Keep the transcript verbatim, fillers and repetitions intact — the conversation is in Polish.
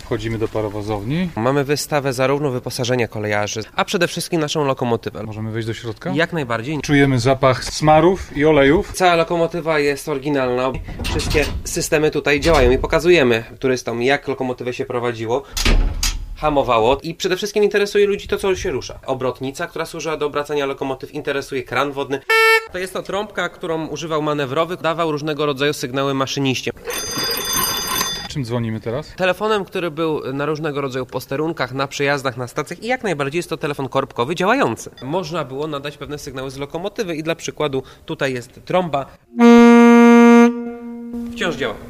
Wchodzimy do parowozowni. Mamy wystawę zarówno wyposażenia kolejarzy, a przede wszystkim naszą lokomotywę. Możemy wejść do środka? Jak najbardziej. Czujemy zapach smarów i olejów. Cała lokomotywa jest oryginalna. Wszystkie systemy tutaj działają i pokazujemy turystom, jak lokomotywę się prowadziło, hamowało i przede wszystkim interesuje ludzi to, co się rusza. Obrotnica, która służyła do obracania lokomotyw, interesuje kran wodny. To jest to trąbka, którą używał manewrowy, dawał różnego rodzaju sygnały maszyniście. Czym dzwonimy teraz? Telefonem, który był na różnego rodzaju posterunkach, na przejazdach, na stacjach i jak najbardziej jest to telefon korbkowy działający. Można było nadać pewne sygnały z lokomotywy i dla przykładu tutaj jest trąba. Wciąż działa.